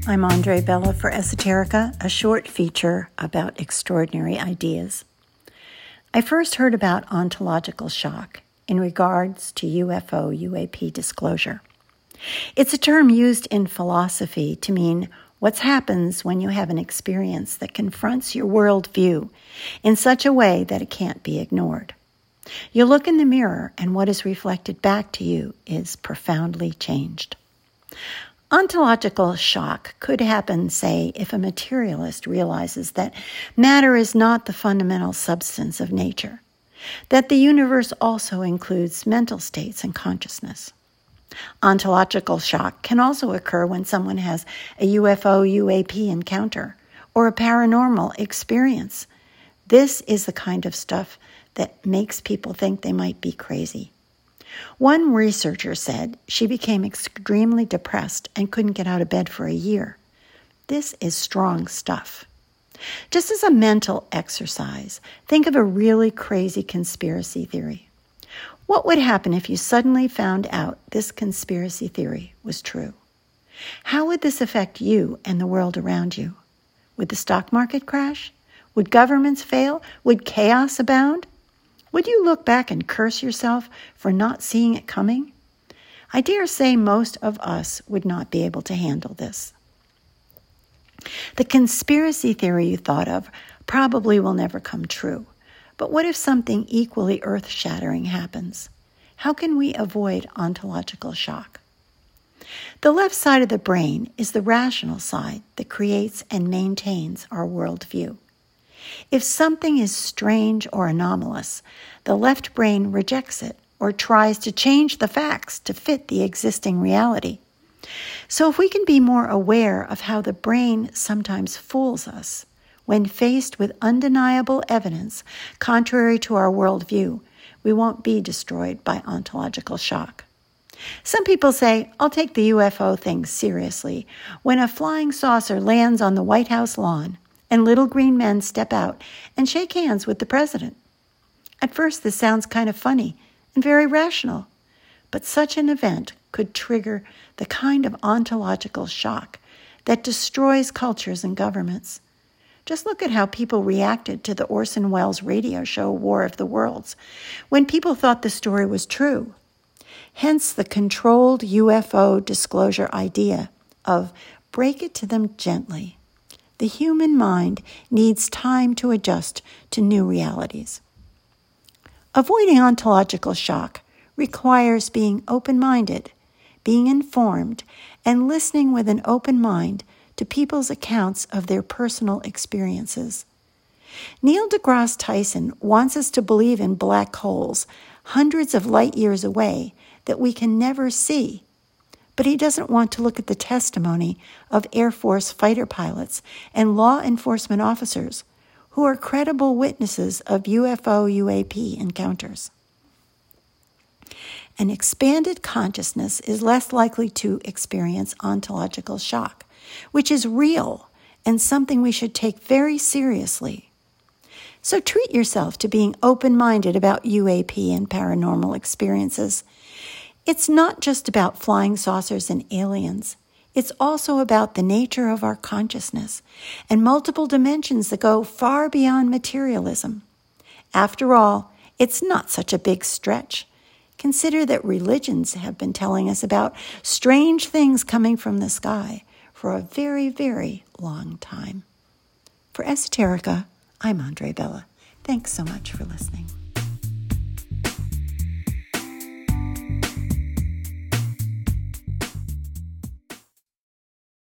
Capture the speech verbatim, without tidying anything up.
I'm Andre Bella for Esoterica, a short feature about extraordinary ideas. I first heard about ontological shock in regards to U F O U A P disclosure. It's a term used in philosophy to mean what happens when you have an experience that confronts your worldview in such a way that it can't be ignored. You look in the mirror and what is reflected back to you is profoundly changed. Ontological shock could happen, say, if a materialist realizes that matter is not the fundamental substance of nature, that the universe also includes mental states and consciousness. Ontological shock can also occur when someone has a U F O U A P encounter or a paranormal experience. This is the kind of stuff that makes people think they might be crazy. One researcher said she became extremely depressed and couldn't get out of bed for a year. This is strong stuff. Just as a mental exercise, think of a really crazy conspiracy theory. What would happen if you suddenly found out this conspiracy theory was true? How would this affect you and the world around you? Would the stock market crash? Would governments fail? Would chaos abound? Would you look back and curse yourself for not seeing it coming? I dare say most of us would not be able to handle this. The conspiracy theory you thought of probably will never come true. But what if something equally earth-shattering happens? How can we avoid ontological shock? The left side of the brain is the rational side that creates and maintains our worldview. If something is strange or anomalous, the left brain rejects it or tries to change the facts to fit the existing reality. So if we can be more aware of how the brain sometimes fools us when faced with undeniable evidence contrary to our worldview, we won't be destroyed by ontological shock. Some people say, I'll take the U F O thing seriously when a flying saucer lands on the White House lawn and little green men step out and shake hands with the president. At first, this sounds kind of funny and very rational, but such an event could trigger the kind of ontological shock that destroys cultures and governments. Just look at how people reacted to the Orson Welles radio show War of the Worlds when people thought the story was true. Hence the controlled U F O disclosure idea of break it to them gently. The human mind needs time to adjust to new realities. Avoiding ontological shock requires being open-minded, being informed, and listening with an open mind to people's accounts of their personal experiences. Neil deGrasse Tyson wants us to believe in black holes hundreds of light years away that we can never see. But he doesn't want to look at the testimony of Air Force fighter pilots and law enforcement officers who are credible witnesses of U F O U A P encounters. An expanded consciousness is less likely to experience ontological shock, which is real and something we should take very seriously. So treat yourself to being open-minded about U A P and paranormal experiences. It's not just about flying saucers and aliens. It's also about the nature of our consciousness and multiple dimensions that go far beyond materialism. After all, it's not such a big stretch. Consider that religions have been telling us about strange things coming from the sky for a very, very long time. For Esoterica, I'm Andre Bella. Thanks so much for listening.